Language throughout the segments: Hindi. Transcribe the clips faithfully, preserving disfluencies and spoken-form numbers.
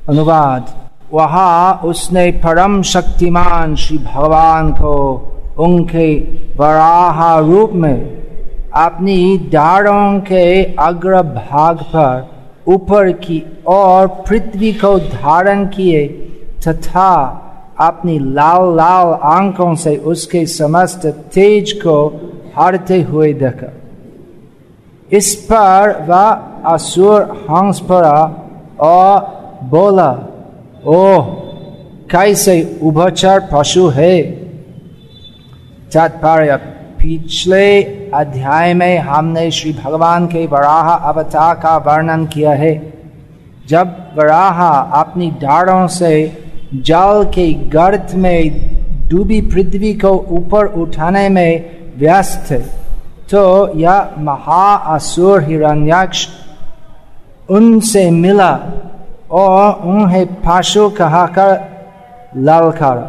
अनुवाद। वहाँ उसने परम शक्तिमान श्री भगवान को उनके वराह रूप में अपनी डारों के अग्र भाग पर ऊपर की ओर पृथ्वी को धारण किए तथा अपनी लाल लाल आंखों से उसके समस्त तेज को हरते हुए देखा। इस पर वह असुर हंस पड़ा और बोला, ओह कैसे उभयचर पशु है। तात्पर्य। पिछले अध्याय में हमने श्री भगवान के वराह अवतार का वर्णन किया है। जब वराह अपनी डारों से जल के गर्त में डूबी पृथ्वी को ऊपर उठाने में व्यस्त थे, तो यह महाअसुर हिरण्याक्ष उनसे मिला और उन्हें पशु कहकर ललकारा।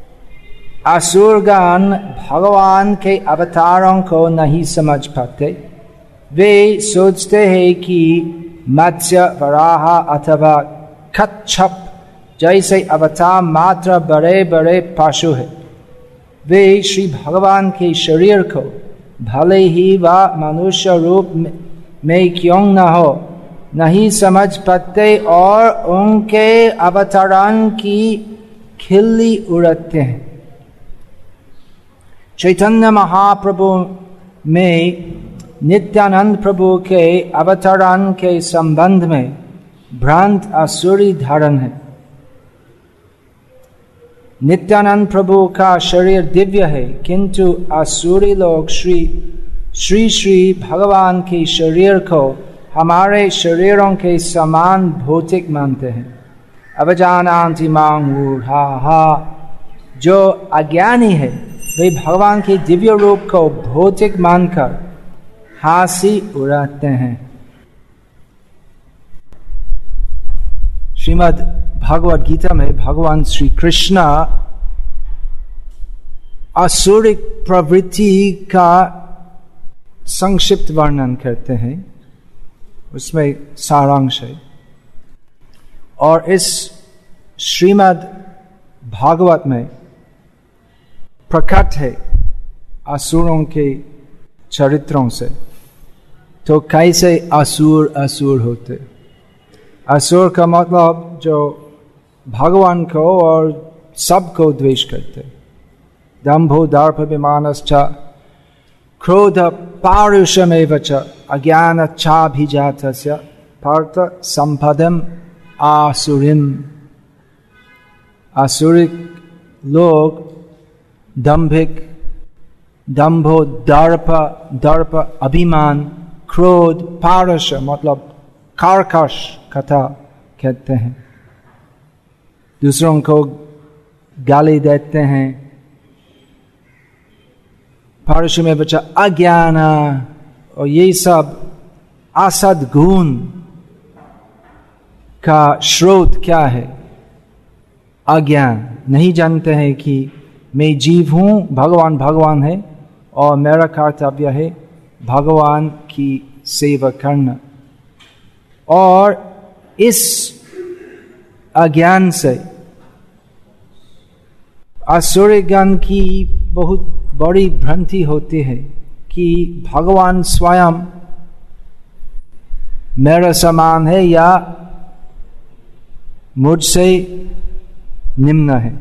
असुरगण भगवान के अवतारों को नहीं समझ पाते। वे सोचते हैं कि मत्स्य, वराह अथवा कच्छप जैसे अवतार मात्र बड़े बड़े पशु है। वे श्री भगवान के शरीर को भले ही वह मनुष्य रूप में क्यों न हो नहीं समझ पाते और उनके अवतरण की खिल्ली उड़ाते हैं। चैतन्य महाप्रभु में नित्यानंद प्रभु के अवतरण के संबंध में भ्रांत आसुरी धारण है। नित्यानंद प्रभु का शरीर दिव्य है, किंतु आसुरी लोग श्री श्री श्री भगवान के शरीर को हमारे शरीरों के समान भौतिक मानते हैं। अवजानान्ति मां मूढ़ाः, जो अज्ञानी है वे भगवान के दिव्य रूप को भौतिक मानकर हंसी उड़ाते हैं। श्रीमद् भगवद गीता में भगवान श्री कृष्ण आसुरिक प्रवृत्ति का संक्षिप्त वर्णन करते हैं, उसमें सारांश है। और इस श्रीमद् भागवत में प्रकट है असुरों के चरित्रों से। तो कैसे असुर असुर होते? असुर का मतलब जो भगवान को और सबको द्वेष करते। दंभो दर्पभिमानश्च क्रोध पारुषमेव च अज्ञानच्चाभिजातस्य पार्थ संपदम आसुरिम। आसुरिक लोग दंभिक, दंभो दर्प, दर्प अभिमान, क्रोध, पारस मतलब कार्कश कथा कहते हैं, दूसरों को गाली देते हैं। पारस में बचा अज्ञान, और ये सब असद गुण का स्रोत क्या है? अज्ञान। नहीं जानते हैं कि मैं जीव हूं, भगवान भगवान है और मेरा कर्तव्य है भगवान की सेवा करना। और इस अज्ञान से असुरगण की बहुत बड़ी भ्रांति होती है कि भगवान स्वयं मेरा समान है या मुझसे निम्न है।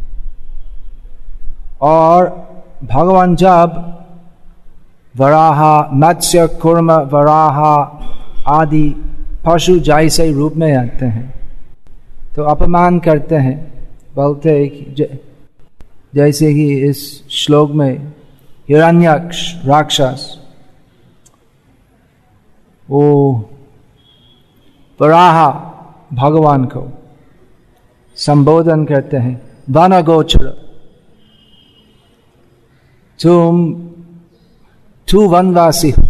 और भगवान जब वराह, मत्स्य, कूर्म, वराह आदि पशु जैसे रूप में आते हैं तो अपमान करते हैं, बोलते हैं कि जैसे कि इस श्लोक में हिरण्याक्ष राक्षस वो वराह भगवान को संबोधन करते हैं, वन गोचर, तुम तू वनवासी हो।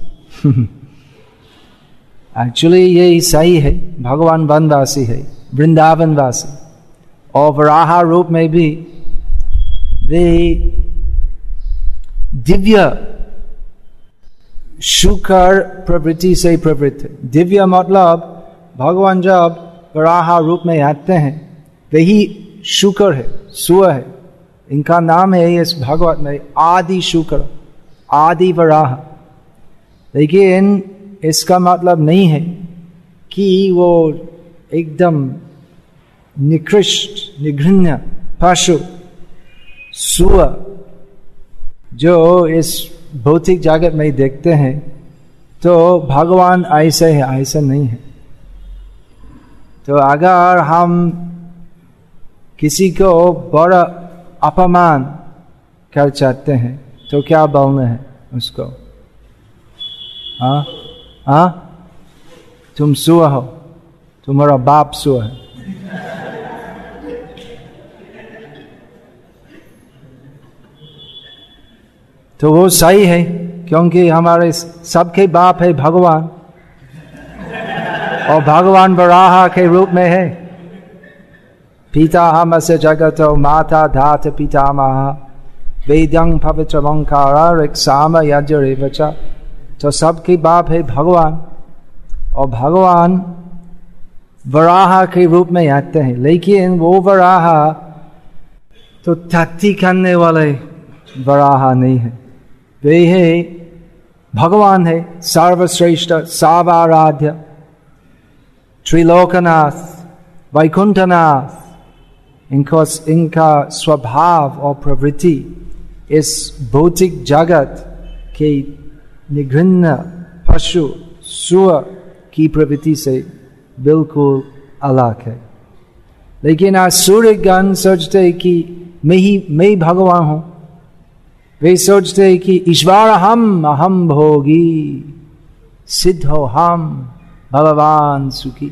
एक्चुअली ये सही है, भगवान वनवासी है, वृंदावनवासी। और वराह रूप में भी वे दिव्य शुकर प्रवृत्ति से प्रवृत्त है। दिव्य मतलब भगवान जब वराह रूप में आते हैं वही शुक्र है, सुअर है। इनका नाम है इस भागवत में आदि शुक्र, आदि वराह। लेकिन इसका मतलब नहीं है कि वो एकदम निकृष्ट निघृण्य पशु सुअर जो इस भौतिक जगत में देखते हैं तो भगवान ऐसे है, ऐसा नहीं है। तो अगर हम किसी को बड़ा अपमान कर चाहते हैं तो क्या बोलना है उसको? हाँ हाँ, तुम सुअर हो, तुम्हारा बाप सुअर है। तो वो सही है, क्योंकि हमारे सबके बाप है भगवान, और भगवान वराह के रूप में है। पिता हमस्य जगतो माता धात पितामह वेदं पवित्रमंकार ऋक्साम यजुरेवच। तो सबके बाप है भगवान, और भगवान वराह के रूप में आते हैं। लेकिन वो वराह तो तत्ती करने वाले वराह नहीं है, वे है भगवान है, सर्वश्रेष्ठ सर्वाराध्य त्रिलोकनाथ वैकुंठनाथ। इनको इनका स्वभाव और प्रवृत्ति इस भौतिक जगत के निघृण्य पशु सुअर की प्रवृत्ति से बिल्कुल अलग है। लेकिन आज सूर्यगण सोचते कि मैं ही मैं भगवान हूं। वे सोचते हैं कि ईश्वर हम अहम भोगी सिद्ध हो हम भगवान सुखी।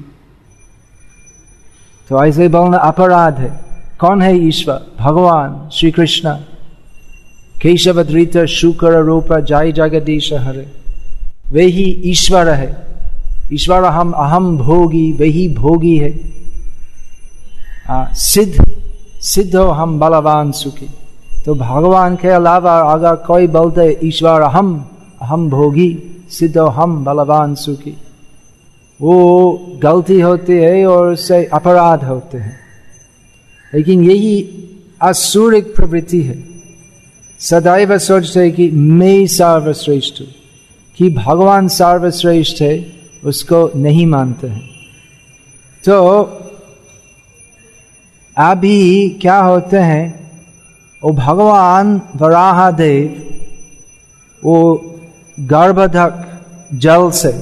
तो ऐसे बोलना अपराध है। कौन है ईश्वर? भगवान श्री कृष्ण। केशव धृत शुक्र रूप जय जगदीश हरे, वे ही ईश्वर है। ईश्वर हम अहम भोगी, वही भोगी है। आ, सिद्ध सिद्ध हो हम बलवान सुखी। तो भगवान के अलावा अगर कोई बोलते ईश्वर हम हम भोगी सिद्ध हो हम बलवान सुखी, वो गलती होती है और उससे अपराध होते हैं। लेकिन यही आसुरिक प्रवृत्ति है। सदैव सोचते हैं कि मैं सर्वश्रेष्ठ हूं, कि भगवान सर्वश्रेष्ठ है, उसको नहीं मानते हैं। तो अभी क्या होते हैं, वो भगवान वराहदेव वो गर्भधक जल से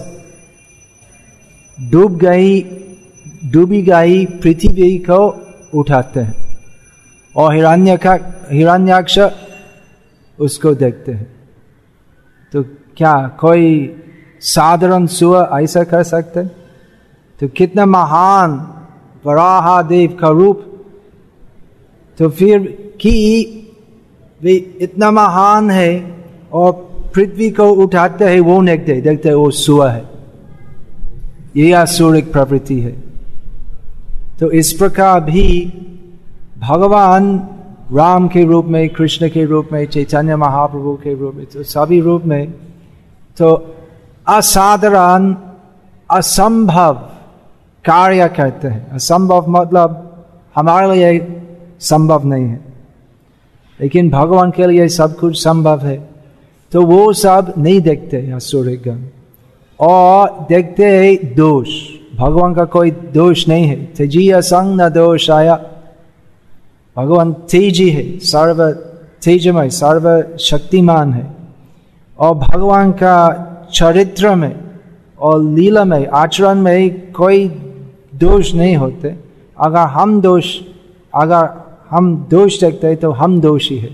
डूब गई डूबी गई पृथ्वी को उठाते हैं, और हिरण्यका हिरण्याक्ष उसको देखते हैं। तो क्या कोई साधारण सुअर ऐसा कर सकते? तो कितना महान वराहदेव का रूप। तो फिर कि वे इतना महान है और पृथ्वी को उठाते हैं, वो देखते देखते वो सुअर है। ये आसुरिक प्रवृत्ति है। तो इस प्रकार भी भगवान राम के रूप में, कृष्ण के रूप में, चैतन्य महाप्रभु के रूप में, तो सभी रूप में तो असाधारण असंभव कार्य करते हैं। असंभव मतलब हमारे लिए संभव नहीं है, लेकिन भगवान के लिए सब कुछ संभव है। तो वो सब नहीं देखते आसुरिगण, और देखते हैं दोष। भगवान का कोई दोष नहीं है। तेजीय संग न दोष आया। भगवान तेजी है, सर्व तेजमय, सर्व शक्तिमान है। और भगवान का चरित्र में और लीला में, आचरण में कोई दोष नहीं होते। अगर हम दोष अगर हम दोष देखते हैं तो हम दोषी है।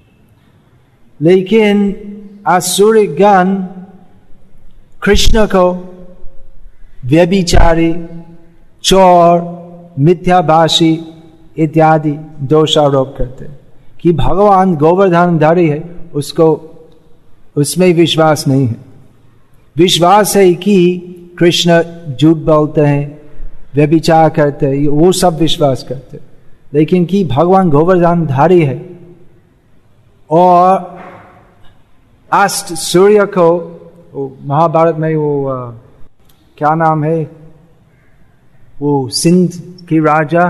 लेकिन आसुरिगण कृष्ण को व्यभिचारी, चोर, मिथ्याभाषी इत्यादि दोष आरोप करते कि भगवान गोवर्धनधारी है, उसको उसमें विश्वास नहीं है। विश्वास है कि कृष्ण झूठ बोलते हैं, व्यभिचार करते हैं, वो सब विश्वास करते हैं। लेकिन कि भगवान गोवर्धनधारी है और अष्ट सूर्य को, महाभारत में वो आ, क्या नाम है, वो सिंध के राजा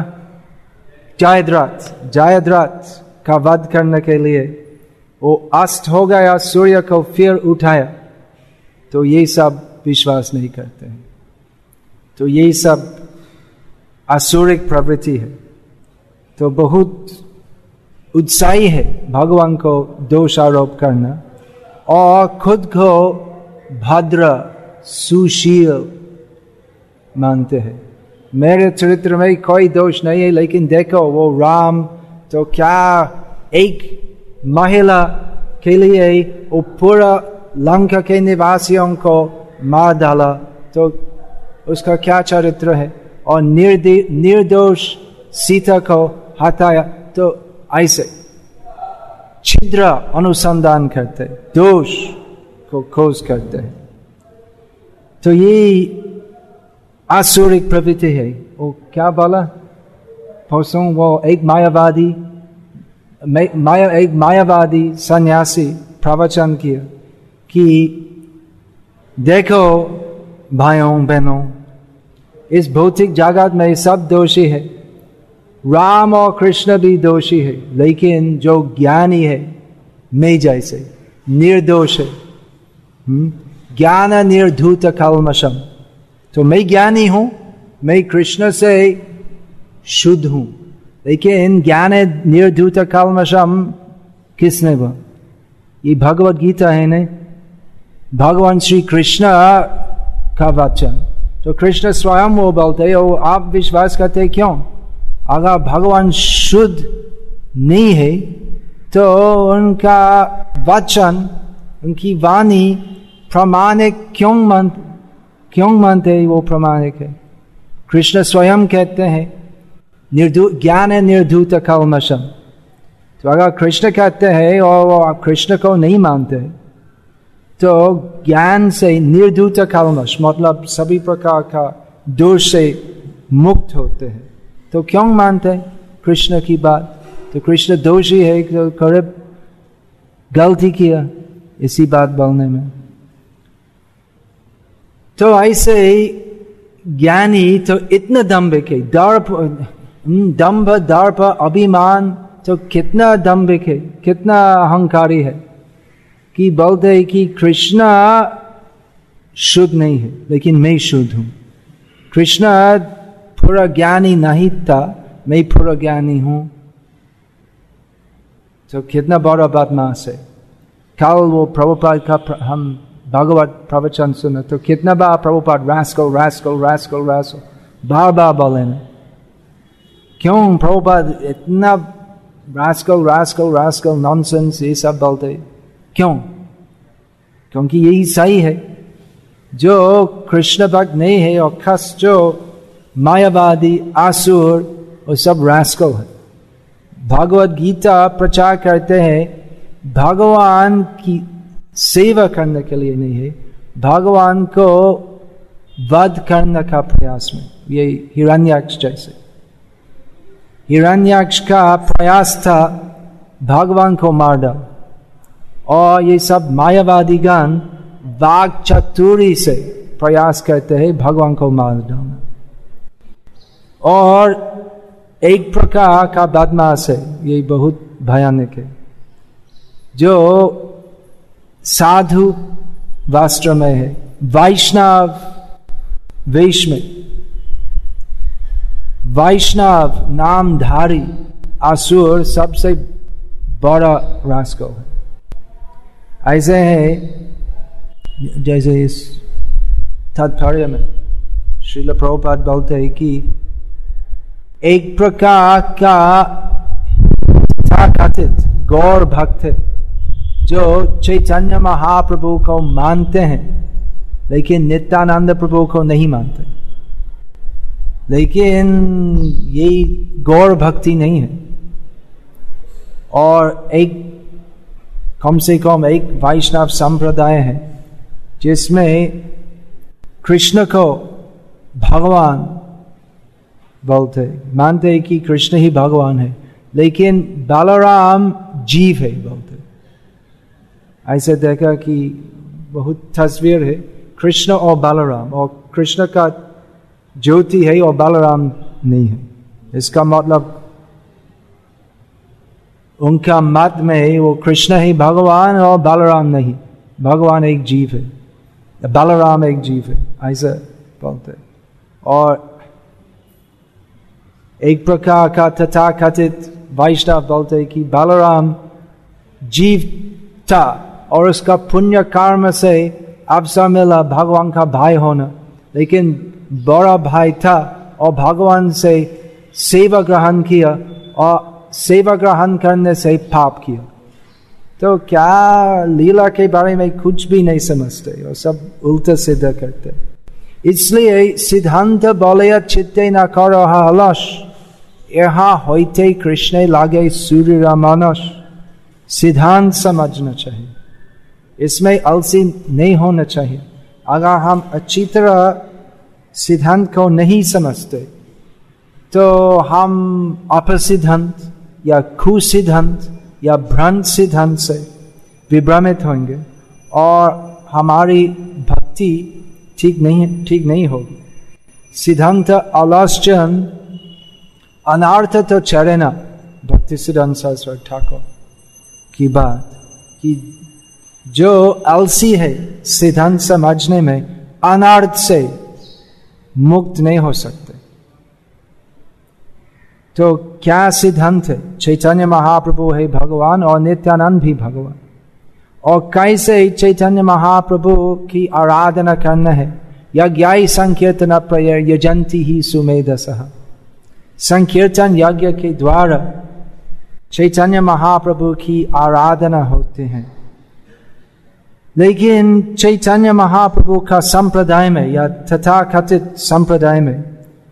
जयद्रथ जयद्रथ का वध करने के लिए वो अस्त हो गया, सूर्य को फिर उठाया, तो ये सब विश्वास नहीं करते हैं। तो ये सब आसुरिक प्रवृत्ति है। तो बहुत उत्साही है भगवान को दोष आरोप करना और खुद को भद्र सुशील मानते हैं। मेरे चरित्र में कोई दोष नहीं है, लेकिन देखो वो राम तो क्या एक महिला के लिए वो पूरा लंका के निवासियों को मार डाला, तो उसका क्या चरित्र है। और निर्दोष सीता को हटाया, तो ऐसे छिद्र अनुसंधान करते, दोष को खोज करते हैं। तो ये आसुरिक प्रवृत्ति है। वो क्या बोला परसों, वो एक मायावादी माया एक मायावादी सन्यासी प्रवचन किया कि देखो भाइयों बहनों, इस भौतिक जगत में सब दोषी है, राम और कृष्ण भी दोषी है, लेकिन जो ज्ञानी है मैं जैसे निर्दोष है, ज्ञान निर्धूत कल्मषम। तो मैं ज्ञानी हूं, मैं कृष्ण से शुद्ध हूं, लेकिन ज्ञान निर्धूत कल्मषम किसने बोला? ये भगवत गीता है नहीं, भगवान श्री कृष्ण का वचन। तो कृष्ण स्वयं वो बोलते हो, आप विश्वास करते क्यों? अगर भगवान शुद्ध नहीं है तो उनका वचन, उनकी वाणी प्रामाणिक क्यों मान क्यों मानते? वो प्रामाणिक है। कृष्ण स्वयं कहते हैं निर्धू ज्ञान है निर्धूत कल्मषम। तो अगर कृष्ण कहते हैं और वो कृष्ण को नहीं मानते, तो ज्ञान से निर्धूत कल्मष मतलब सभी प्रकार का दोष से मुक्त होते हैं, तो क्यों मानते कृष्ण की बात? तो कृष्ण दोषी है, तो करीब गलती किया इसी बात बोलने में। तो ऐसे ज्ञानी तो इतना दम्भिक है, दर्प दम्भ दर्प अभिमान, तो कितना दम्भिक है, कितना अहंकारी है कि बोलते है कि कृष्ण शुद्ध नहीं है, लेकिन मैं शुद्ध हूं। कृष्ण पूरा ज्ञानी नहीं था, मैं पूरा ज्ञानी हूं। तो कितना बड़ा बदमाश है। कल वो प्रभुपाद का हम भगवत प्रवचन सुना, तो कितना बार Prabhupada rascal rascal rascal rascal बार बार बोले ना। क्यों प्रभुपाद इतना रास्कल रास्कल रास्कल नॉनसेंस ये सब बोलते? क्यों? क्योंकि यही सही है। जो कृष्ण भक्त नहीं है और खस जो मायावादी आसुर, वो सब रास्कल है। भगवत गीता प्रचार करते हैं भगवान की सेवा करने के लिए नहीं है, भगवान को वध करने का प्रयास में। ये हिरण्याक्ष जैसे, हिरण्याक्ष का प्रयास था भगवान को मार डाल, और ये सब मायावादी गण वाक चतुरी से प्रयास करते हैं भगवान को मार डालना। और एक प्रकार का बदमाश है, ये बहुत भयानक है, जो साधु वस्त्र में है, वैष्णव वेश में, वैष्णव नामधारी असुर सबसे बड़ा रास्कल है। ऐसे है जैसे इस तात्पर्य में श्रील प्रभुपाद बोलते हैं कि एक प्रकार का तथाकथित गौर भक्त है जो चैतन्य महाप्रभु को मानते हैं, लेकिन नित्यानंद प्रभु को नहीं मानते। लेकिन ये गौर भक्ति नहीं है। और एक कम से कम एक वैष्णव संप्रदाय है जिसमें कृष्ण को भगवान बोलते, मानते हैं कि कृष्ण ही भगवान है, लेकिन बलराम जीव है बोलते। ऐसे देखा कि बहुत तस्वीर है कृष्ण और बलराम, और कृष्ण का ज्योति है और बलराम नहीं है। इसका मतलब उनका मत में वो कृष्ण ही भगवान और बलराम नहीं, भगवान एक जीव है, बलराम एक जीव है, ऐसा बोलते। और एक प्रकार का तथाकथित वैष्णव बोलते कि बलराम जीव था और उसका पुण्य कर्म से अवसर मिला भगवान का भाई होना, लेकिन बड़ा भाई था और भगवान से सेवा ग्रहण किया और सेवा ग्रहण करने से पाप किया। तो क्या लीला के बारे में कुछ भी नहीं समझते और सब उल्टा सीधा करते। इसलिए सिद्धांत बोले चित्ते न करो हलस, यहाँ होते कृष्ण लागे सूर्य मानस। सिद्धांत समझना चाहिए, इसमें आलसी नहीं होना चाहिए। अगर हम अच्छी तरह सिद्धांत को नहीं समझते तो हम अपसिद्धांत या कुसिद्धांत या भ्रांत सिद्धांत से विभ्रमित होंगे और हमारी भक्ति ठीक नहीं ठीक नहीं होगी। सिद्धांत आलोचन अनार्थ तो चरेना, भक्ति सिद्धांत शास्त्री ठाकुर की बात कि जो आलसी है सिद्धांत समझने में अनार्थ से मुक्त नहीं हो सकते। तो क्या सिद्धांत है? चैतन्य महाप्रभु है भगवान और नित्यानंद भी भगवान। और कैसे चैतन्य महाप्रभु की आराधना करना है? यज्ञ संकीर्तन प्रयर यजंती ही सुमेधसः। संकीर्तन यज्ञ के द्वारा चैतन्य महाप्रभु की आराधना होते हैं। लेकिन चैतन्य महाप्रभु का संप्रदाय में या तथाकथित संप्रदाय में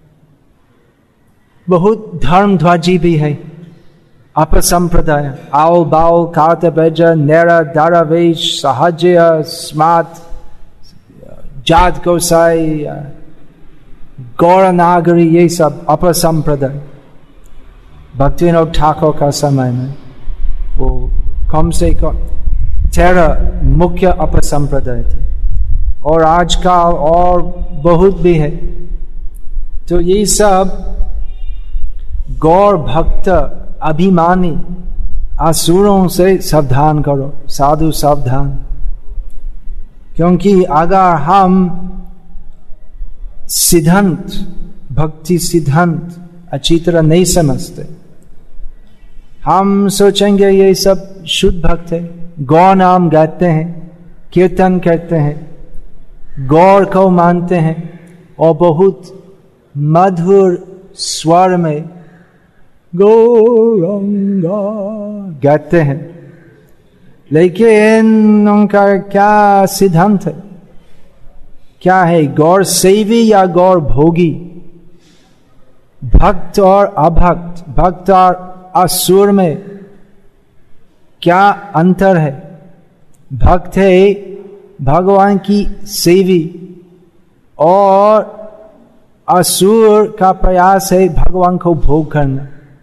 बहुत धर्मध्वजी भी है। अपसंप्रदाय आउल बाउल कार्तबेज नेरा दारावेश सहज्य स्मार्ट जात गोसाई गौर नागरी, ये सब अपसंप्रदाय भक्तिविनोद ठाकुर का समय में वो कम से कम तेरह मुख्य अपसंप्रदाय थे और आजकल और बहुत भी है। तो ये सब गौर भक्त अभिमानी असुरों से सावधान करो, साधु सावधान। क्योंकि अगर हम सिद्धांत भक्ति सिद्धांत अच्छी तरह नहीं समझते, हम सोचेंगे ये सब शुद्ध भक्त है, गौर नाम गाते हैं, कीर्तन करते हैं, गौर को मानते हैं और बहुत मधुर स्वर में गौरंगा गाते हैं। लेकिन उनका क्या सिद्धांत है? क्या है? गौर सेवी या गौर भोगी? भक्त और अभक्त, भक्त और असुर में क्या अंतर है? भक्त है भगवान की सेवी और असुर का प्रयास है भगवान को भोग करना।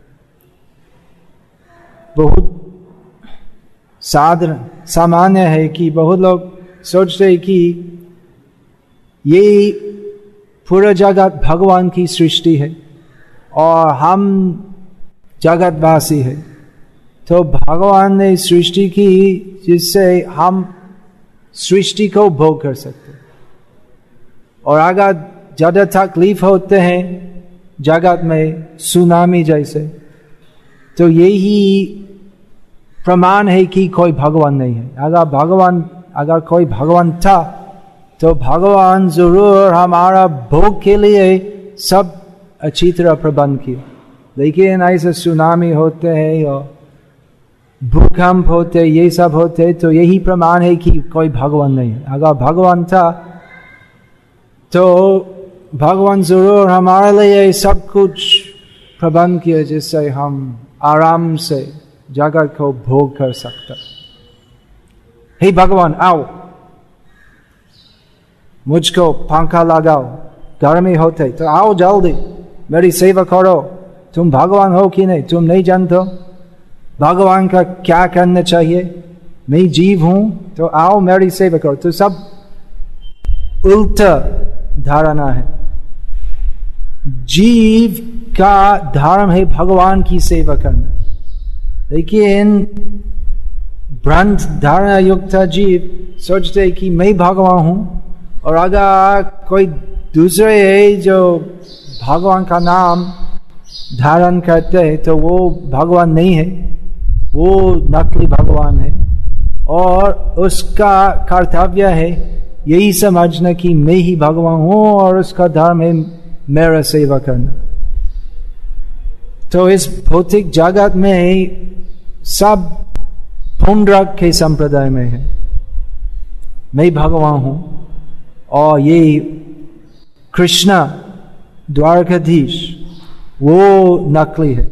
बहुत साधारण सामान्य है कि बहुत लोग सोचते हैं कि ये पूरा जगत भगवान की सृष्टि है और हम जगतवासी है, तो भगवान ने सृष्टि की जिससे हम सृष्टि को भोग कर सकते। और अगर ज्यादा तकलीफ होते हैं जगत में सुनामी जैसे, तो यही प्रमाण है कि कोई भगवान नहीं है। अगर भगवान अगर कोई भगवान था तो भगवान जरूर हमारा भोग के लिए सब अच्छी तरह प्रबंध किया। लेकिन ऐसे सुनामी होते हैं और भूकंप होते, ये सब होते, तो यही प्रमाण है कि कोई भगवान नहीं है। अगर भगवान था तो भगवान जरूर हमारे लिए सब कुछ प्रबंध किया जिससे हम आराम से जगत को भोग कर सकते। हे भगवान आओ, मुझको पंखा लगाओ, गर्मी होते तो आओ जल्दी मेरी सेवा करो। तुम भगवान हो कि नहीं तुम नहीं जानते भगवान का क्या करना चाहिए? मैं जीव हूं तो आओ मेरी सेवा करो। तो सब उल्टा धारणा है। जीव का धर्म है भगवान की सेवा करना, लेकिन भ्रांत धारणा युक्त जीव सोचते कि मैं भगवान हूं, और अगर कोई दूसरे है जो भगवान का नाम धारण करते हैं तो वो भगवान नहीं है, वो नकली भगवान है, और उसका कर्तव्य है यही समझना कि मैं ही भगवान हूं और उसका धर्म है मेरा सेवा करना। तो इस भौतिक जगत में सब पुंडरक के संप्रदाय में है, मैं भगवान हूं, और ये कृष्णा द्वारकाधीश वो नकली है।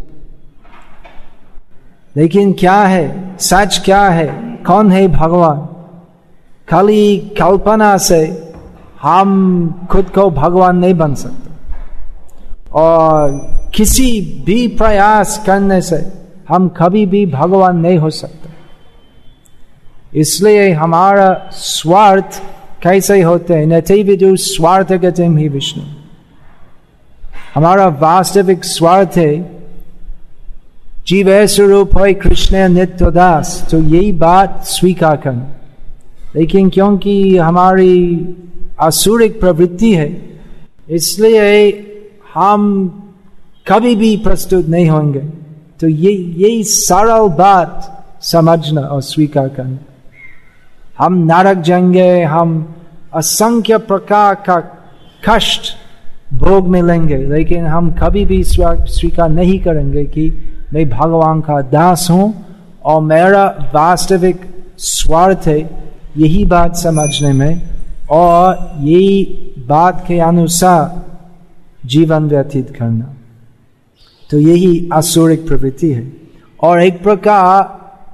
लेकिन क्या है सच, क्या है, कौन है भगवान? खाली कल्पना से हम खुद को भगवान नहीं बन सकते, और किसी भी प्रयास करने से हम कभी भी भगवान नहीं हो सकते। इसलिए हमारा स्वार्थ कैसे होते हैं? नते विदु स्वार्थ गतिम ही विष्णु। हमारा वास्तविक स्वार्थ है जीव स्वरूप है कृष्ण नित्य दास, तो यही बात स्वीकार करना। लेकिन क्योंकि हमारी आसुरिक प्रवृत्ति है, इसलिए हम कभी भी प्रस्तुत नहीं होंगे। तो ये यही सरल बात समझना और स्वीकार करना। हम नरक जाएंगे, हम असंख्य प्रकार का कष्ट भोग मिलेंगे, लेकिन हम कभी भी स्वीकार नहीं करेंगे कि मैं भगवान का दास हूं और मेरा वास्तविक स्वार्थ है यही बात समझने में, और यही बात के अनुसार जीवन व्यतीत करना। तो यही आसुरिक प्रवृत्ति है। और एक प्रकार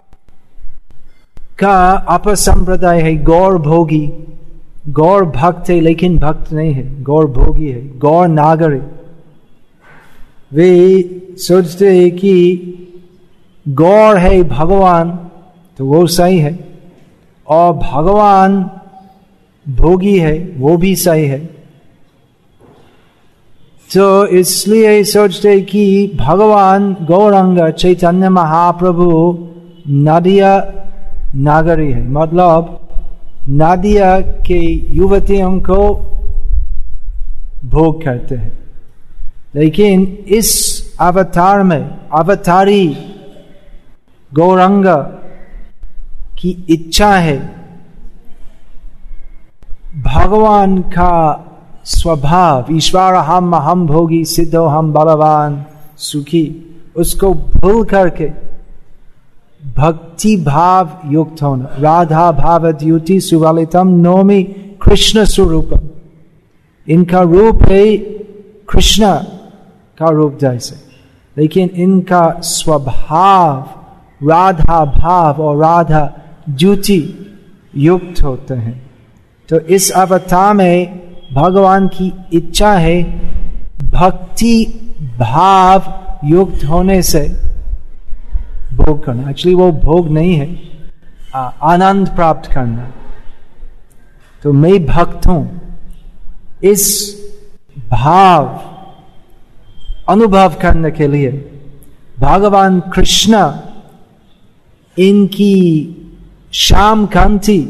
का अपर संप्रदाय है गौर भोगी। गौर भक्त है लेकिन भक्त नहीं है, गौर भोगी है, गौर नागरिक। वे सोचते हैं कि गौर है भगवान तो वो सही है, और भगवान भोगी है वो भी सही है। तो इसलिए सोचते हैं कि भगवान गौरांग चैतन्य महाप्रभु नदिया नागरी है, मतलब नदिया के युवतियों को भोग करते हैं। लेकिन इस अवतार में अवतारी गौरांग की इच्छा है भगवान का स्वभाव, ईश्वर हम हम भोगी सिद्धो हम बलवान सुखी, उसको भूल करके भक्ति भाव युक्त होना। राधा भाव द्युति सुवालितम नौमी कृष्ण स्वरूपम। इनका रूप है कृष्ण का रूप जैसे, लेकिन इनका स्वभाव राधा भाव और राधा द्युति युक्त होते हैं। तो इस अवतार में भगवान की इच्छा है भक्ति भाव युक्त होने से भोग करना। एक्चुअली वो भोग नहीं है, आनंद प्राप्त करना। तो मैं भक्त हूं, इस भाव अनुभव करने के लिए भगवान कृष्ण इनकी श्याम कांति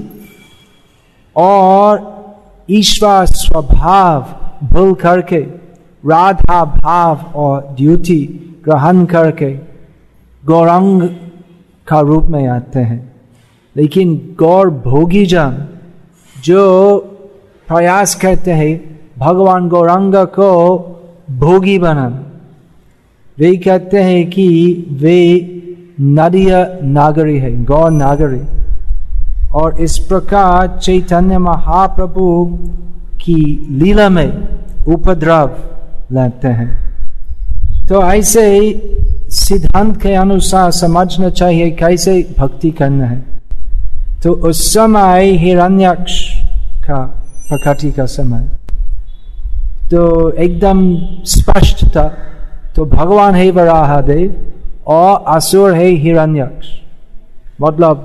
और ईश्वर स्वभाव भूल करके राधा भाव और द्युति ग्रहण करके गौरांग का रूप में आते हैं। लेकिन गौर भोगी जन जो प्रयास करते हैं भगवान गौरांग को भोगी बनाना, वे कहते हैं कि वे नदिया नागरी है, गौर नागरी। और इस प्रकार चैतन्य महाप्रभु की लीला में उपद्रव लाते हैं। तो ऐसे सिद्धांत के अनुसार समझना चाहिए कैसे भक्ति करना है। तो उस समय हिरण्याक्ष का प्रकृति का समय तो एकदम स्पष्ट था। तो भगवान है वराहदेव और असुर है हिरण्याक्ष, मतलब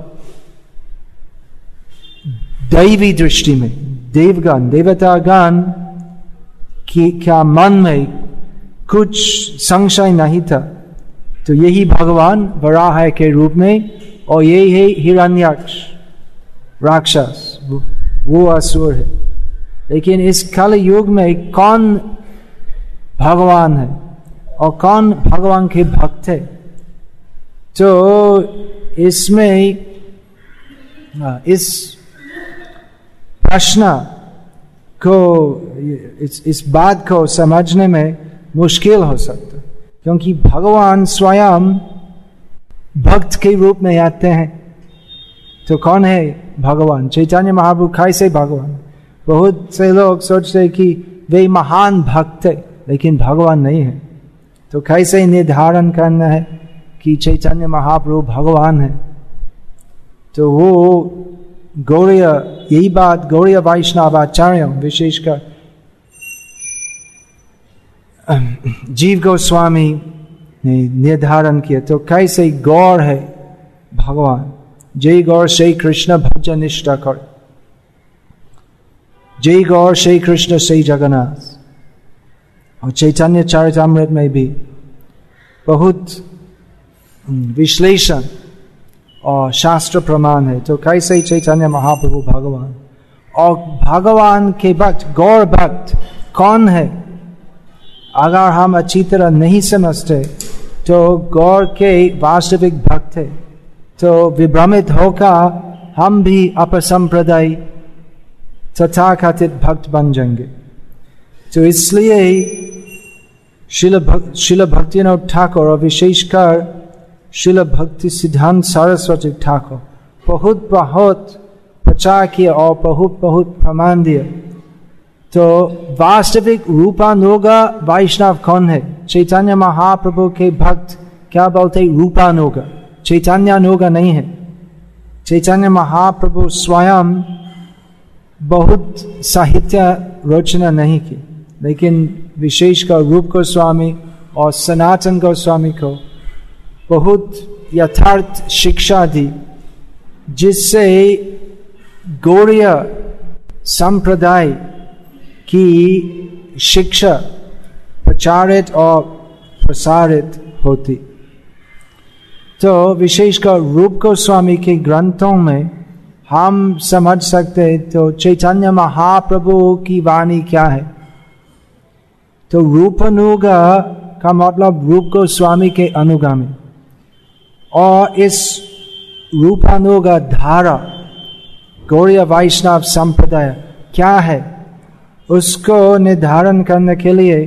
दैवी दृष्टि में देवगण देवतागण की क्या मन में कुछ संशय नहीं था। तो यही भगवान वराह के रूप में, और यही है हिरण्याक्ष राक्षस, वो असुर है। लेकिन इस कल युग में कौन भगवान है और कौन भगवान के भक्त है? तो इसमें इस प्रश्न को, इस, इस बात को समझने में मुश्किल हो सकता, क्योंकि भगवान स्वयं भक्त के रूप में आते हैं। तो कौन है भगवान? चैतन्य महाप्रभु कैसे भगवान? बहुत से लोग सोचते हैं कि वे महान भक्त है, लेकिन भगवान नहीं है। तो कैसे निर्धारण करना है कि चैतन्य महाप्रभु भगवान है? तो वो गौड़ीय, यही बात गौड़ीय वैष्णव आचार्य विशेषकर जीव गोस्वामी ने निर्धारण किया। तो कैसे गौर है भगवान? जय गौर श्री कृष्ण भजन निष्ठा कर, जय गौर श्री कृष्ण श्री जगन्नाथ। और चैतन्य चरितामृत में भी बहुत विश्लेषण और शास्त्र प्रमाण है। तो कैसे चैतन्य महाप्रभु भगवान? और भगवान के भक्त, गौर भक्त कौन है? अगर हम अच्छी तरह नहीं समझते तो गौर के वास्तविक भक्त है, तो विभ्रमित होकर हम भी अपसंप्रदाय तथाकथित भक्त बन जाएंगे। तो इसलिए शिल भक्त शिल भक्तिनाथ ठाकुर और विशेषकर शिल भक्ति सिद्धांत सरस्वती ठाकुर बहुत बहुत प्रचार किया और बहुत बहुत प्रमाण दिया। तो वास्तविक रूपानुगा वैष्णव कौन है? चैतन्य महाप्रभु के भक्त क्या बोलते? रूपानुगा, चैतन्यानुगा नहीं है। चैतन्य महाप्रभु स्वयं बहुत साहित्य रचना नहीं की, लेकिन विशेषकर रूप गोस्वामी और सनातन गोस्वामी को बहुत यथार्थ शिक्षा दी, जिससे गौड़ीय संप्रदाय की शिक्षा प्रचारित और प्रसारित होती। तो विशेषकर रूप गोस्वामी के ग्रंथों में हम समझ सकते, तो चैतन्य महाप्रभु की वाणी क्या है? तो रूपानुगा का मतलब रूप गोस्वामी के अनुगामी, और इस रूपानुगा धारा गौड़ीय वैष्णव संप्रदाय क्या है, उसको निर्धारण करने के लिए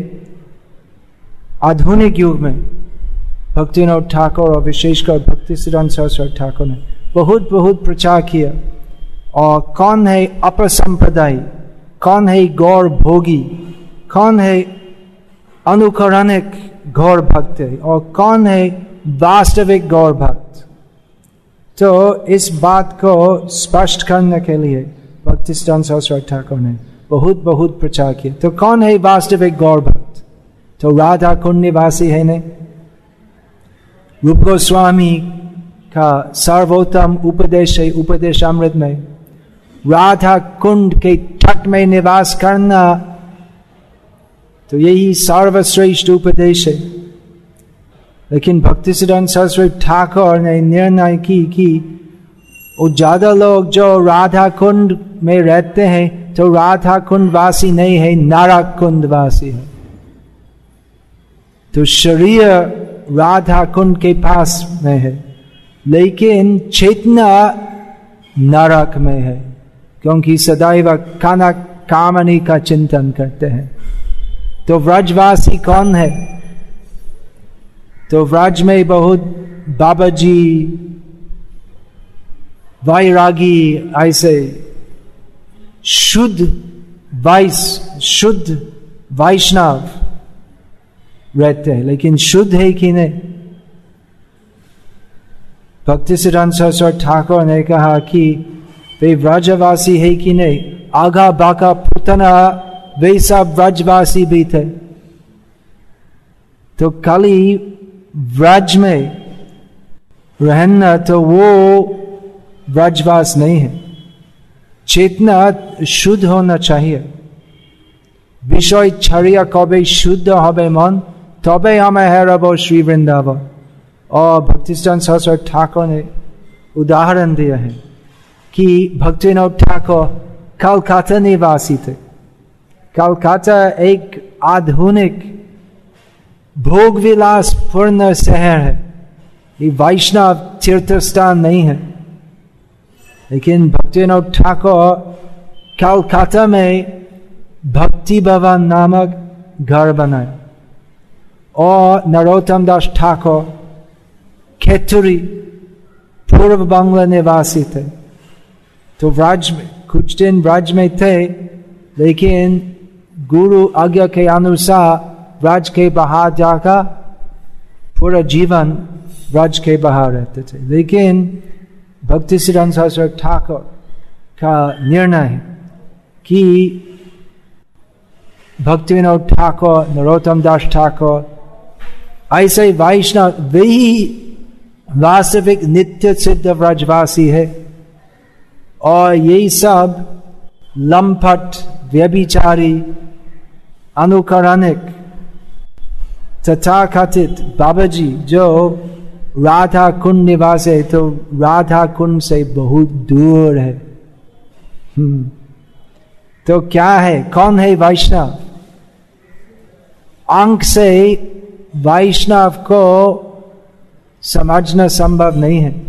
आधुनिक युग में भक्तिनाथ ठाकुर और विशेषकर भक्ति सिद्धांत सरस्वती ठाकुर ने बहुत बहुत प्रचार किया। और कौन है अपर संप्रदाय, कौन है गौर भोगी, कौन है अनुकरणिक गौर भक्त है, और कौन है वास्तविक गौर भक्त? तो इस बात को स्पष्ट करने के लिए भक्ति सिद्धांत सरस्वती ठाकुर ने बहुत बहुत प्रचार किया। तो कौन है वास्तविक गौर भक्त? तो राधा कुंड निवासी है ने। रूप गोस्वामी का सर्वोत्तम उपदेश है उपदेशामृत में, राधा कुंड के तट में निवास करना, तो यही सर्वश्रेष्ठ उपदेश है। लेकिन भक्ति सिद्धांत सरस्वती ठाकुर ने निर्णय की कि वो ज्यादा लोग जो राधा कुंड में रहते हैं तो राधा कुंड वासी नहीं है, नारक कुंड वासी है। तो शरीर राधा कुंड के पास में है, लेकिन चेतना नरक में है, क्योंकि सदैव काना कामनी का चिंतन करते हैं। तो व्रजवासी कौन है? तो व्रज में बहुत बाबा जी, वैरागी, ऐसे शुद्ध वैस शुद्ध वैष्णव रहते हैं, लेकिन शुद्ध है कि नहीं? भक्ति सिद्धांत सरस्वती ठाकुर ने कहा कि वे व्रजवासी है कि नहीं? आगा बाका पुतना वे सब व्रजवासी भी थे। तो खाली व्रज में रहना तो वो व्रजवास नहीं है। चेतना शुद्ध होना चाहिए। विषय छड़िया कबे शुद्ध हबे मन, तबे हमें हेरबो श्री वृंदावन। और भक्तिसिद्धांत सरस्वती ठाकुर ने उदाहरण दिया है कि भक्तिविनोद ठाकुर कलकत्ता निवासी थे। कलकत्ता एक आधुनिक भोग विलास पूर्ण शहर है, ये वैष्णव तीर्थ स्थान नहीं है। लेकिन भक्तिविनोद ठाकुर कलकत्ता में भक्ति भवन नामक घर बनाया। और नरोत्तम दास ठाकुर खेतुरी पूर्व बांग्ला निवासी थे, तो व्रज में कुछ दिन व्रज में थे, लेकिन गुरु आज्ञा के अनुसार व्रज के बाहर जाकर पूरा जीवन व्रज के बाहर रहते थे। लेकिन भक्तिसिद्धांत सरस्वती ठाकुर का निर्णय है कि भक्तिविनोद ठाकुर, नरोत्तम दास ठाकुर ऐसे वैष्णव वही वास्तविक नित्य सिद्ध व्रजवासी है, और यही सब लंपट व्यभिचारी अनुकरणिक तथाकथित बाबाजी जो राधा कुंड निवासी है, तो राधा कुंड से बहुत दूर है। हम्म तो क्या है, कौन है वैष्णव? अंक से वैष्णव को समझना संभव नहीं है,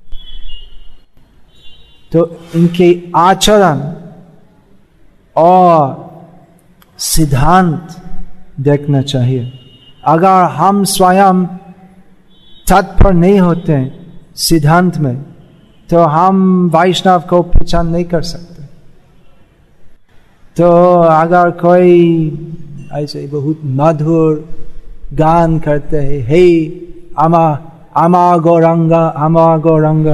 तो इनके आचरण और सिद्धांत देखना चाहिए। अगर हम स्वयं तत्पर नहीं होते हैं सिद्धांत में, तो हम वैष्णव को पहचान नहीं कर सकते। तो अगर कोई ऐसे बहुत मधुर गान करते हैं, हे अमा अमा गौरंगा अमा गौरंगा,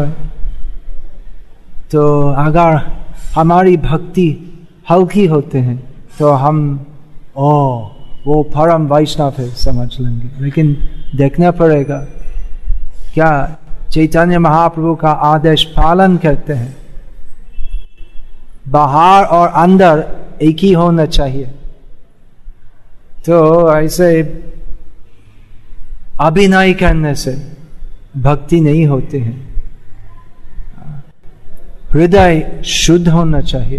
तो अगर हमारी भक्ति हल्की होते हैं तो हम ओ वो परम वैष्णव है समझ लेंगे। लेकिन देखना पड़ेगा क्या चैतन्य महाप्रभु का आदेश पालन करते हैं। बाहर और अंदर एक ही होना चाहिए। तो ऐसे अभिनय करने से भक्ति नहीं होती है, हृदय शुद्ध होना चाहिए।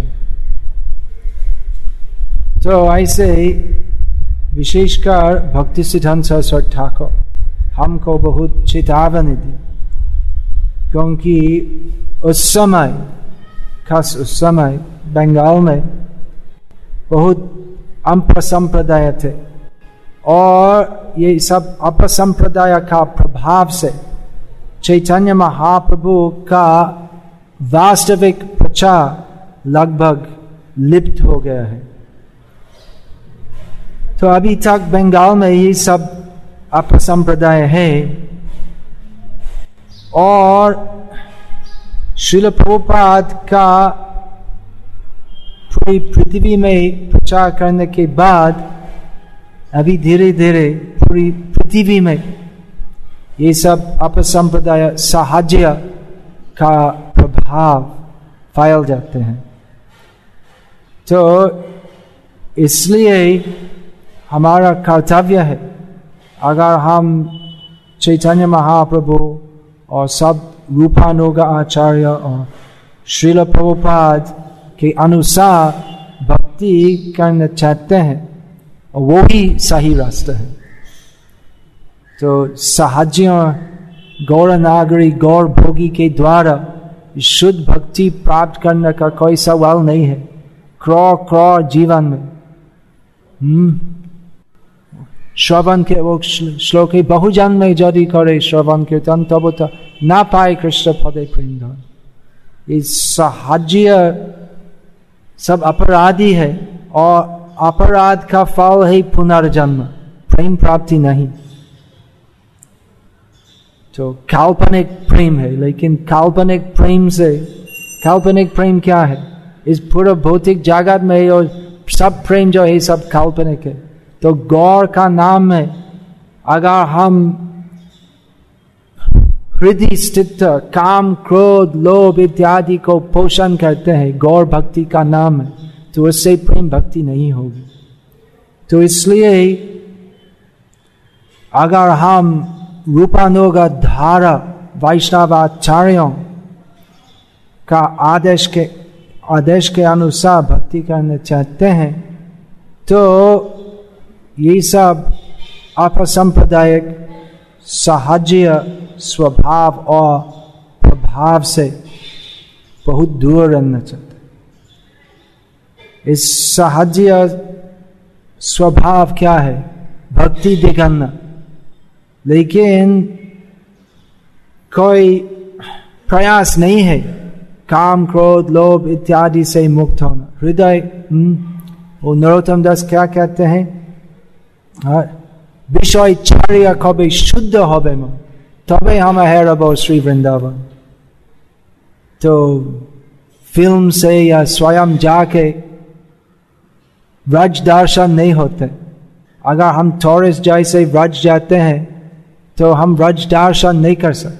तो ऐसे विशेषकर भक्तिसिद्धांत सरस्वती ठाकुर हमको बहुत चेतावनी दी, क्योंकि उस समय खास उस समय बंगाल में बहुत अपसंप्रदाय थे, और ये सब अपसंप्रदाय का प्रभाव से चैतन्य महाप्रभु का वास्तविक प्रचार लगभग लिप्त हो गया है। तो अभी तक बंगाल में ये सब अपसंप्रदाय है, और श्रील प्रभुपाद का पूरी पृथ्वी में प्रचार करने के बाद अभी धीरे धीरे पूरी पृथ्वी में ये सब अपसंप्रदाय साहज्य का प्रभाव फैल जाते हैं। तो इसलिए हमारा कर्तव्य है, अगर हम चैतन्य महाप्रभु और सब रूपानुग आचार्य और श्रील प्रभुपाद के अनुसार भक्ति करना चाहते हैं, और वो ही सही रास्ता है। तो साहज्य गौर नागरी गौर भोगी के द्वारा शुद्ध भक्ति प्राप्त करने का कोई सवाल नहीं है। क्रौ क्रौ जीवन में हम्म श्रवण के वो श्लोक है, बहुजन में यदि करे श्रवण कीर्तन तब तो ना पाए कृष्ण पदे प्रेम धन। ये साहज्य सब अपराधी है, और अपराध का फल है पुनर्जन्म, प्रेम प्राप्ति नहीं। तो काल्पनिक प्रेम है, लेकिन काल्पनिक प्रेम से काल्पनिक प्रेम क्या है? इस पूरे भौतिक जगत में और सब प्रेम जो है सब काल्पनिक है। तो गौर का नाम है, अगर हम हृदय स्थित काम क्रोध लोभ इत्यादि को पोषण करते हैं, गौर भक्ति का नाम है, तो उससे प्रेम भक्ति नहीं होगी। तो इसलिए अगर हम रूपानुग धारा वैष्णवाचार्यों का आदेश के आदेश के अनुसार भक्ति करना चाहते हैं तो ये सब अपसंप्रदायिक साहज्य स्वभाव और प्रभाव से बहुत दूर रहना चाहते। इस साहज्य स्वभाव क्या है? भक्ति दिखाना, लेकिन कोई प्रयास नहीं है काम क्रोध लोभ इत्यादि से मुक्त होना। हृदय वो नरोत्तम दास क्या कहते हैं? विषय चार्य कभी शुद्ध होबे मन तबे हम हेरब श्री वृंदावन। तो फिल्म से या स्वयं जाके व्रज दर्शन नहीं होते। अगर हम टूरिस्ट जैसे व्रज जाते हैं तो हम व्रज दर्शन नहीं कर सकते।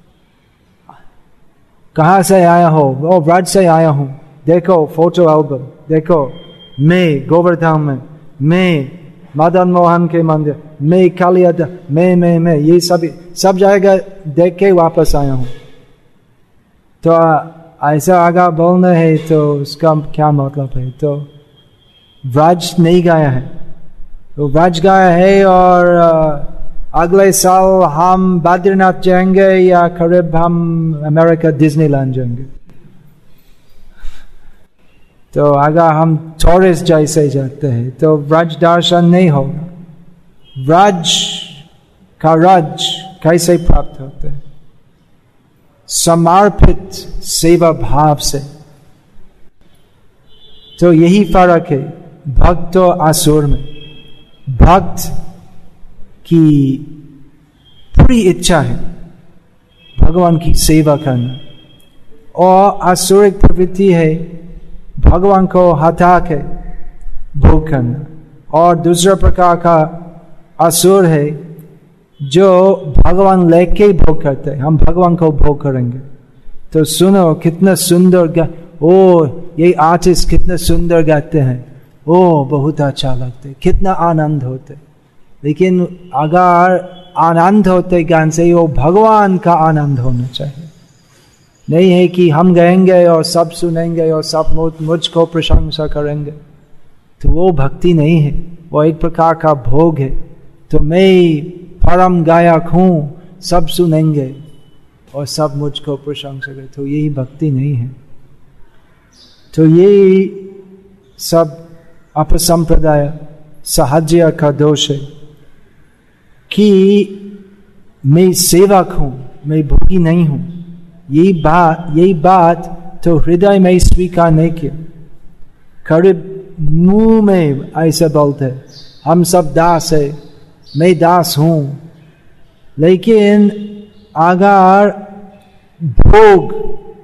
कहाँ से आया हो? वो व्रज से आया हूँ, देखो फोटो एल्बम, देखो मैं गोवर्धन में, मैं मदन मोहन के मंदिर, मैं कालिया, मैं मैं मैं ये सब सब जगह देख के वापस आया हूँ। तो ऐसा आगा बोलना है तो उसका क्या मतलब है? तो व्रज नहीं गाया है, तो व्रज गाया है और अगले साल हम बद्रीनाथ जाएंगे या करीब हम अमेरिका डिज्नीलैंड जाएंगे। तो अगर हम टूरिस्ट जैसे जाते हैं तो व्रज दर्शन नहीं होगा। व्रज का रज कैसे प्राप्त होते हैं? समर्पित सेवा भाव से। तो यही फर्क है भक्त और असुर में। भक्त की पूरी इच्छा है भगवान की सेवा करना, और आसुरिक प्रवृत्ति है भगवान को हटा के भोग करना। और दूसरा प्रकार का असुर है जो भगवान लेके भोग करते हैं, हम भगवान को भोग करेंगे। तो सुनो कितना सुंदर गा, ओ ये आर्टिस्ट कितना सुंदर गाते हैं, ओ बहुत अच्छा लगते, कितना आनंद होते। लेकिन अगर आनंद होते गान से वो भगवान का आनंद होना चाहिए। नहीं है कि हम गाएंगे और सब सुनेंगे और सब मुझको प्रशंसा करेंगे, तो वो भक्ति नहीं है, वो एक प्रकार का भोग है। तो मैं परम गायक हूँ, सब सुनेंगे और सब मुझको प्रशंसा करें, तो यही भक्ति नहीं है। तो ये सब अपसंप्रदाय साहज्य का दोष है कि मैं सेवक हूँ, मैं भोगी नहीं हूँ। यही बात यही बात तो हृदय में स्वीकार नहीं किया, करीब मुंह में ऐसे बोलते हम सब दास है, मैं दास हूँ। लेकिन अगर भोग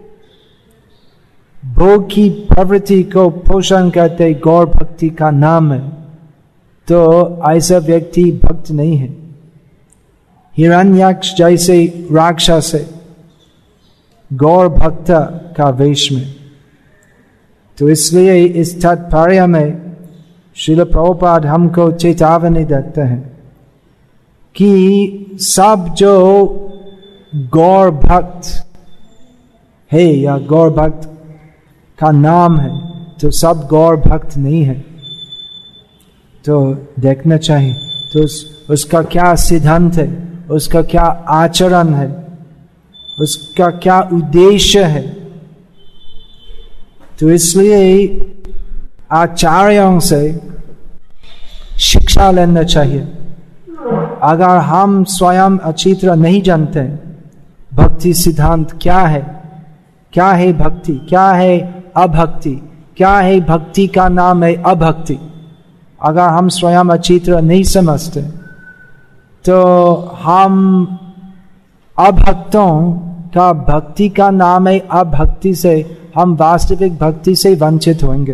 भोग की प्रवृत्ति को पोषण करते गौर भक्ति का नाम है, तो ऐसा व्यक्ति भक्त नहीं है। हिरण्याक्ष जैसे राक्षस है गौर भक्त का वेश में। तो इसलिए इस तात्पर्य में श्रील प्रभुपाद हमको चेतावनी देते हैं कि सब जो गौर भक्त है या गौर भक्त का नाम है, तो सब गौर भक्त नहीं है। तो देखना चाहिए तो उस, उसका क्या सिद्धांत है, उसका क्या आचरण है, उसका क्या उद्देश्य है। तो इसलिए आचार्यों से शिक्षा लेना चाहिए। अगर हम स्वयं अच्छी तरह नहीं जानते भक्ति सिद्धांत क्या है, क्या है भक्ति, क्या है अभक्ति, क्या है भक्ति का नाम है अभक्ति, अगर हम स्वयं अच्छी तरह नहीं समझते तो हम अभक्तों का भक्ति का नाम है अभक्ति से हम वास्तविक भक्ति से वंचित होंगे।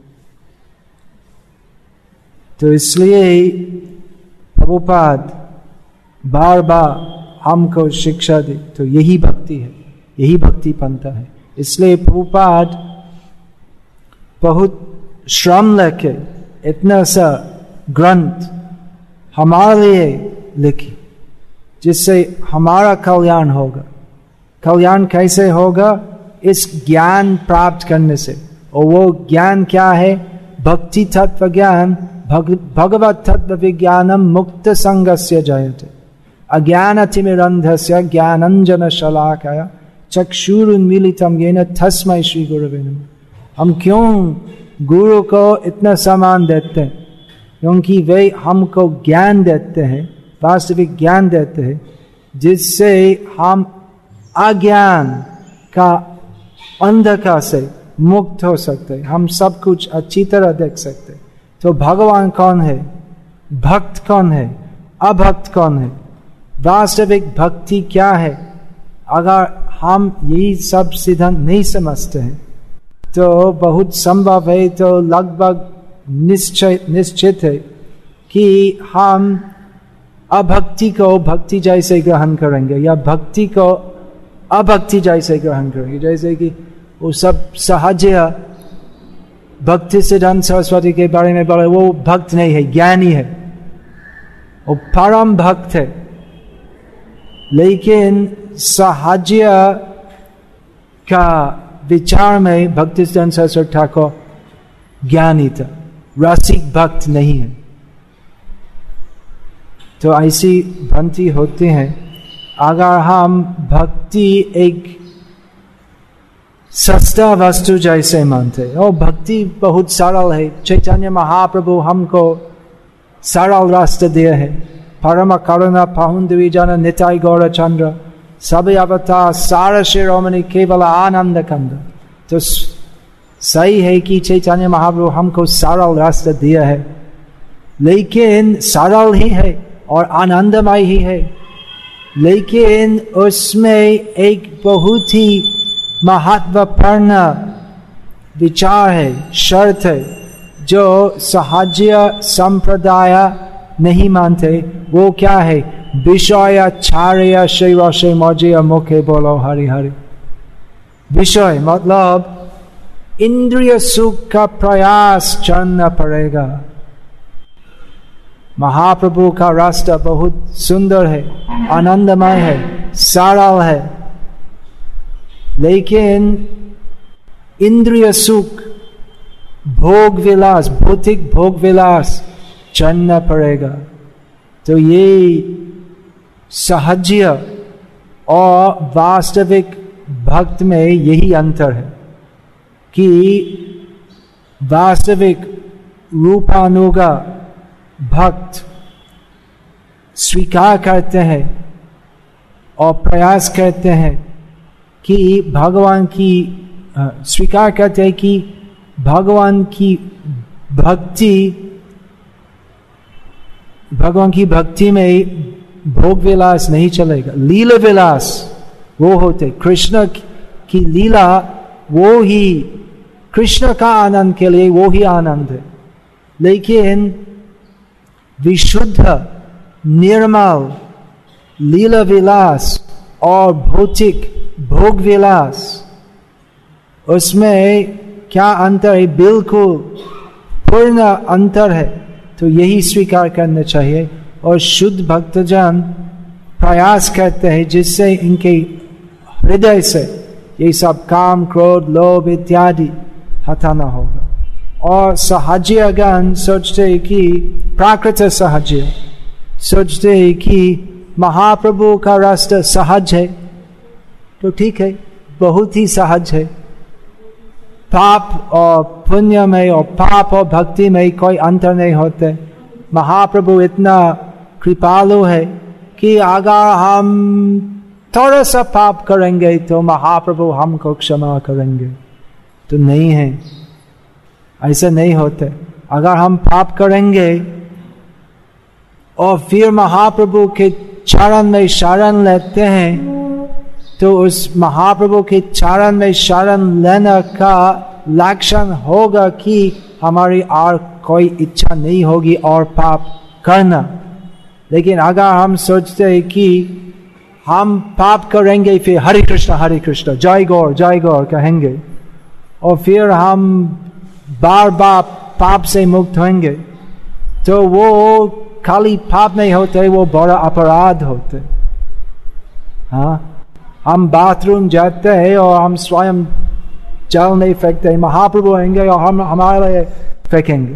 तो इसलिए प्रभुपाद बार बार हमको शिक्षा दी, तो यही भक्ति है, यही भक्ति पंथा है। इसलिए प्रभुपाद बहुत श्रम लेके इतना सा ग्रंथ हमारे लिए लिखी, जिससे हमारा कल्याण होगा। कल्याण कैसे होगा? इस ज्ञान प्राप्त करने से। और वो ज्ञान क्या है? भक्ति तत्व ज्ञान, भग, भगवत तत्व विज्ञानम मुक्त संगस्य जयते अज्ञानतिमिरन्धस्य ज्ञानंजन शलाकया चक्षुरुन्मीलितं येन तस्मै श्री गुरवे नमः। हम क्यों गुरु को इतना सम्मान देते हैं? क्योंकि वे हमको ज्ञान देते हैं, वास्तविक ज्ञान देते हैं, जिससे हम अज्ञान का अंधकार से मुक्त हो सकते हैं, हम सब कुछ अच्छी तरह देख सकते हैं। तो भगवान कौन है? भक्त कौन है? अभक्त कौन है? वास्तविक भक्ति क्या है? अगर हम यही सब सिद्धांत नहीं समझते हैं तो बहुत संभव है, तो लगभग निश्चय निश्चित है कि हम अभक्ति को भक्ति जैसे ग्रहण करेंगे या भक्ति को अभक्ति जैसे ग्रहण करेंगे। जैसे कि वो सब सहज्य भक्ति सिद्धांत सरस्वती के बारे में बोले, वो भक्त नहीं है, ज्ञानी है, वो परम भक्त है। लेकिन सहज्य का विचार में भक्ति सिद्धांत सरस्वती ठाकुर ज्ञानी था, रसिक भक्त नहीं है। तो ऐसी भ्रांति होती है। अगर हम भक्ति एक सस्ता वस्तु जैसे मानते, और भक्ति बहुत सरल है, चैतन्य महाप्रभु हमको सरल रास्ता दिया है। परम करुणा पाहुंदवी जन निताई गौर चंद्र सब अवतार सार शिरोमणि केवल आनंद कंद। तो सही है कि चैतन्य महाप्रभु हमको सरल रास्ता दिया है, लेकिन सरल ही है और आनंदमय ही है, लेकिन उसमें एक बहुत ही महत्वपूर्ण विचार है, शर्त है, जो सहज्य संप्रदाय नहीं मानते। वो क्या है? विषय छाड़य शैवशे मौजय मुखे बोलो हरि हरि। विषय मतलब इंद्रिय सुख का प्रयास करना पड़ेगा। महाप्रभु का रास्ता बहुत सुंदर है, आनंदमय है, सरल है, लेकिन इंद्रिय सुख, भोग विलास, भौतिक भोग विलास चलना पड़ेगा। तो ये सहज्य और वास्तविक भक्त में यही अंतर है कि वास्तविक रूपानुगा भक्त स्वीकार करते हैं और प्रयास करते हैं कि भगवान की स्वीकार करते हैं कि भगवान की भक्ति भगवान की भक्ति में भोग विलास नहीं चलेगा, लीला विलास वो होते। कृष्ण की लीला वो ही, कृष्ण का आनंद के लिए वो ही आनंद है। लेकिन विशुद्ध निर्मल लीला विलास और भौतिक भोग विलास, उसमें क्या अंतर है? बिल्कुल पूर्ण अंतर है। तो यही स्वीकार करना चाहिए। और शुद्ध भक्तजन प्रयास करते हैं जिससे इनके हृदय से ये सब काम, क्रोध, लोभ इत्यादि हटाना होगा। और सहज्यगण सोचते हैं कि प्राकृत सहज्य सोचते हैं कि महाप्रभु का रास्ता सहज है, तो ठीक है, बहुत ही सहज है। पाप और पुण्य में और पाप और भक्ति में कोई अंतर नहीं होते। महाप्रभु इतना कृपालु है कि अगर हम थोड़ा सा पाप करेंगे तो महाप्रभु हमको क्षमा करेंगे, तो नहीं है, ऐसा नहीं होता। अगर हम पाप करेंगे और फिर महाप्रभु के चरण में शरण लेते हैं, तो उस महाप्रभु के चरण में शरण लेने का लक्षण होगा कि हमारी और कोई इच्छा नहीं होगी और पाप करना। लेकिन अगर हम सोचते हैं कि हम पाप करेंगे फिर हरे कृष्ण हरे कृष्ण जय गौर जय गौर कहेंगे और फिर हम बार बार पाप से मुक्त होंगे, तो वो खाली पाप नहीं होते, वो बड़ा अपराध होते। हाँ, हम बाथरूम जाते हैं और हम स्वयं जल नहीं फेंकते, महाप्रभु आएंगे और हम हमारे लिए फेंकेंगे।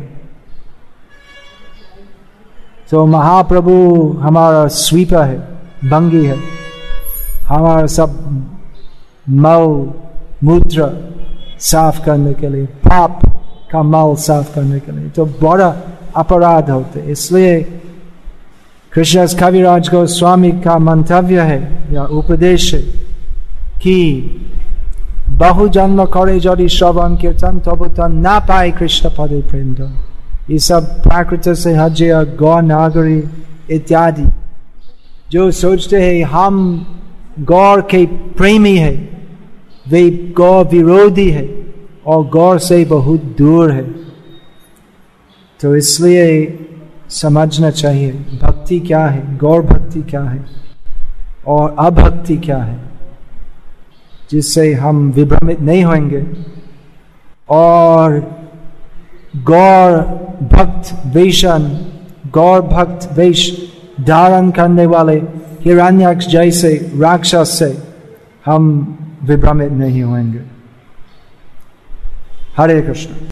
तो महाप्रभु हमारा स्वीपर है, भंगी है, हमारा सब मल मूत्र साफ करने के लिए, पाप का मल साफ करने के लिए, तो बड़ा अपराध होते। इसलिए कृष्णदास कविराज गोस्वामी का मंतव्य है या उपदेश है कि बहु जन्म करे यदि श्रवण कीर्तन तब तो ना पाए कृष्ण पदे प्रेम धन। ये सब प्राकृत से हज्य गौ नागरी इत्यादि जो सोचते हैं हम गौर के प्रेमी है, वे गौ विरोधी है और गौर से बहुत दूर है। तो इसलिए समझना चाहिए भक्ति क्या है, गौर भक्ति क्या है और अभक्ति क्या है, जिससे हम विभ्रमित नहीं होंगे। और गौर भक्त वेशन, गौर भक्त वेश धारण करने वाले हिरण्याक्ष जैसे राक्षस से हम विभ्रमित नहीं होंगे। हरे कृष्ण।